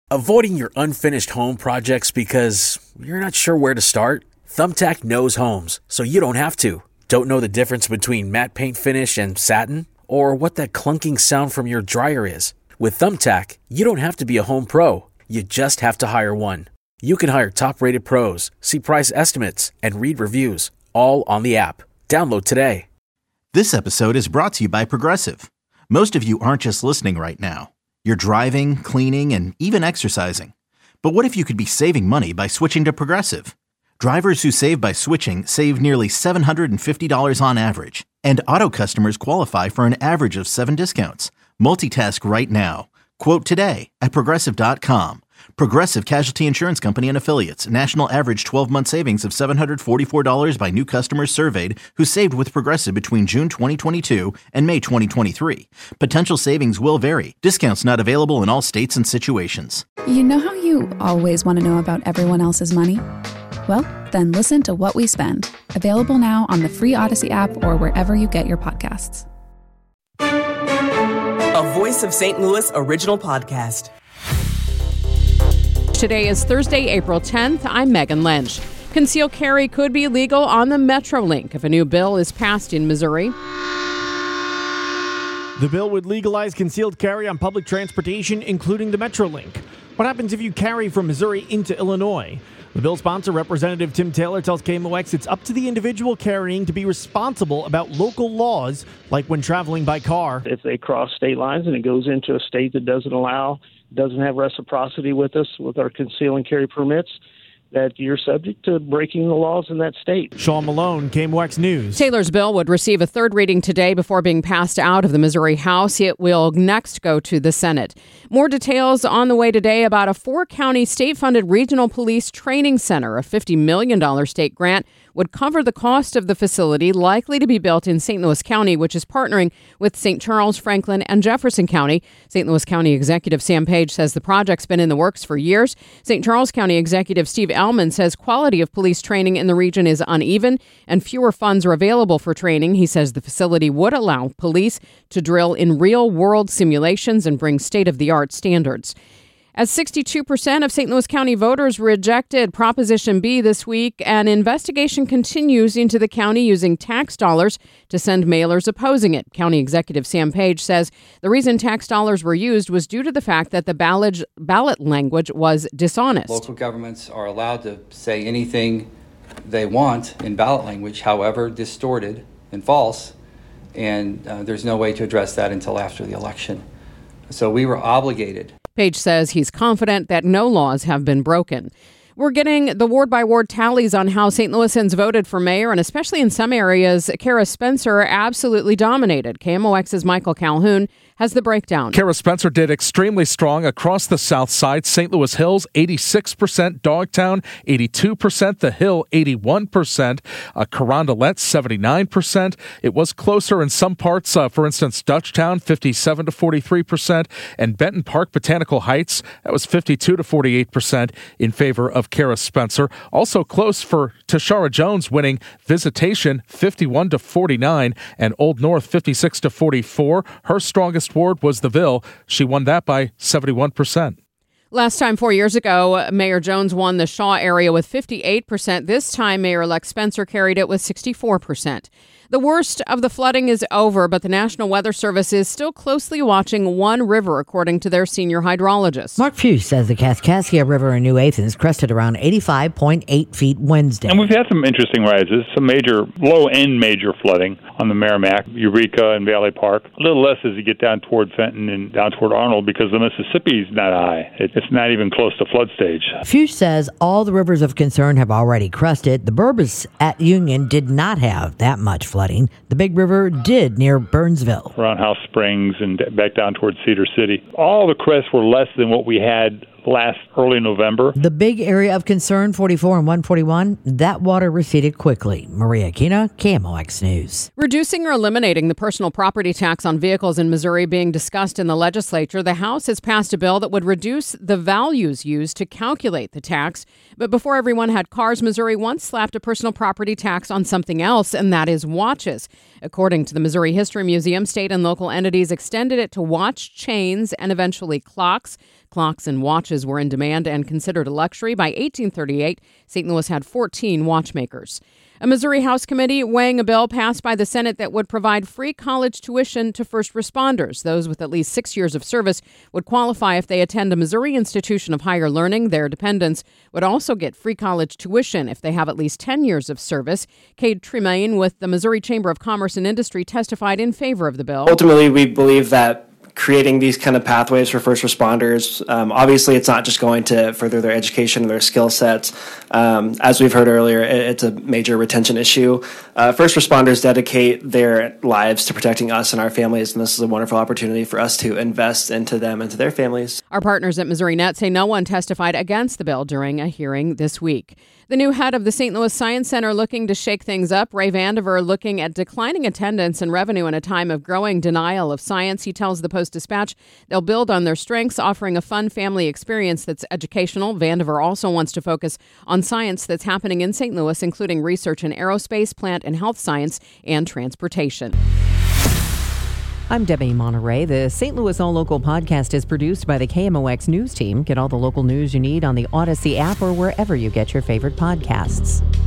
Avoiding your unfinished home projects because you're not sure where to start? Thumbtack knows homes, so you don't have to. Don't know the difference between matte paint finish and satin? Or what that clunking sound from your dryer is? With Thumbtack, you don't have to be a home pro. You just have to hire one. You can hire top-rated pros, see price estimates, and read reviews, all on the app. Download today. This episode is brought to you by Progressive. Most of you aren't just listening right now. You're driving, cleaning, and even exercising. But what if you could be saving money by switching to Progressive? Drivers who save by switching save nearly $750 on average. And auto customers qualify for an average of 7 discounts. Multitask right now. Quote today at Progressive.com. Progressive Casualty Insurance Company and Affiliates. National average 12-month savings of $744 by new customers surveyed who saved with Progressive between June 2022 and May 2023. Potential savings will vary. Discounts not available in all states and situations. You know how you always want to know about everyone else's money? Well, then listen to What We Spend. Available now on the free Odyssey app or wherever you get your podcasts. A Voice of St. Louis original podcast. Today is Thursday, April 10th. I'm Megan Lynch. Concealed carry could be legal on the Metrolink if a new bill is passed in Missouri. The bill would legalize concealed carry on public transportation, including the Metrolink. What happens if you carry from Missouri into Illinois? The bill sponsor, Representative Tim Taylor, tells KMOX it's up to the individual carrying to be responsible about local laws, like when traveling by car. If they cross state lines and it goes into a state that doesn't have reciprocity with us, with our conceal and carry permits, that you're subject to breaking the laws in that state. Sean Malone, KMOX News. Taylor's bill would receive a third reading today before being passed out of the Missouri House. It will next go to the Senate. More details on the way today about a 4-county state-funded regional police training center. A $50 million state grant would cover the cost of the facility, likely to be built in St. Louis County, which is partnering with St. Charles, Franklin, and Jefferson County. St. Louis County Executive Sam Page says the project's been in the works for years. St. Charles County Executive Steve Ellman says quality of police training in the region is uneven and fewer funds are available for training. He says the facility would allow police to drill in real-world simulations and bring state-of-the-art standards. As 62% of St. Louis County voters rejected Proposition B this week, an investigation continues into the county using tax dollars to send mailers opposing it. County Executive Sam Page says the reason tax dollars were used was due to the fact that the ballot language was dishonest. Local governments are allowed to say anything they want in ballot language, however distorted and false, and there's no way to address that until after the election. So we were obligated. Page says he's confident that no laws have been broken. We're getting the ward-by-ward tallies on how St. Louisans voted for mayor, and especially in some areas, Kara Spencer absolutely dominated. KMOX's Michael Calhoun has the breakdown. Kara Spencer did extremely strong across the south side. St. Louis Hills, 86%. Dogtown, 82%. The Hill, 81%. Carondelet, 79%. It was closer in some parts. For instance, Dutchtown, 57 to 43%. And Benton Park, Botanical Heights, that was 52 to 48% in favor of Kara Spencer. Also close for Tashara Jones, winning Visitation, 51 to 49. And Old North, 56 to 44. Her strongest ward was the Ville. She won that by 71%. Last time, 4 years ago, Mayor Jones won the Shaw area with 58%. This time, Mayor-elect Spencer carried it with 64%. The worst of the flooding is over, but the National Weather Service is still closely watching one river, according to their senior hydrologist. Mark Pugh says the Kaskaskia River in New Athens crested around 85.8 feet Wednesday. And we've had some interesting rises, some major, low-end major flooding on the Merrimack, Eureka, and Valley Park. A little less as you get down toward Fenton and down toward Arnold because the Mississippi's not high. It's not even close to flood stage. Pugh says all the rivers of concern have already crested. The Burbs at Union did not have that much flooding. The Big River did near Burnsville. Around House Springs and back down towards Cedar City. All the crests were less than what we had last early November. The big area of concern, 44 and 141, that water receded quickly. Maria Aquina, KMOX News. Reducing or eliminating the personal property tax on vehicles in Missouri being discussed in the legislature. The House has passed a bill that would reduce the values used to calculate the tax. But before everyone had cars, Missouri once slapped a personal property tax on something else, and that is watches. According to the Missouri History Museum, state and local entities extended it to watch chains and eventually clocks. Clocks and watches were in demand and considered a luxury. By 1838, St. Louis had 14 watchmakers. A Missouri House committee weighing a bill passed by the Senate that would provide free college tuition to first responders. Those with at least 6 years of service would qualify if they attend a Missouri institution of higher learning. Their dependents would also get free college tuition if they have at least 10 years of service. Cade Tremaine with the Missouri Chamber of Commerce and Industry testified in favor of the bill. Ultimately, we believe that creating these kind of pathways for first responders, obviously it's not just going to further their education and their skill sets. As we've heard earlier, it's a major retention issue. First responders dedicate their lives to protecting us and our families, and this is a wonderful opportunity for us to invest into them and to their families. Our partners at Missouri Net say no one testified against the bill during a hearing this week. The new head of the St. Louis Science Center looking to shake things up, Ray Vandiver, looking at declining attendance and revenue in a time of growing denial of science. He tells the Post-Dispatch they'll build on their strengths, offering a fun family experience that's educational. Vandiver also wants to focus on science that's happening in St. Louis, including research in aerospace, plant and health science, and transportation. I'm Debbie Monterey. The St. Louis All Local podcast is produced by the KMOX News team. Get all the local news you need on the Odyssey app or wherever you get your favorite podcasts.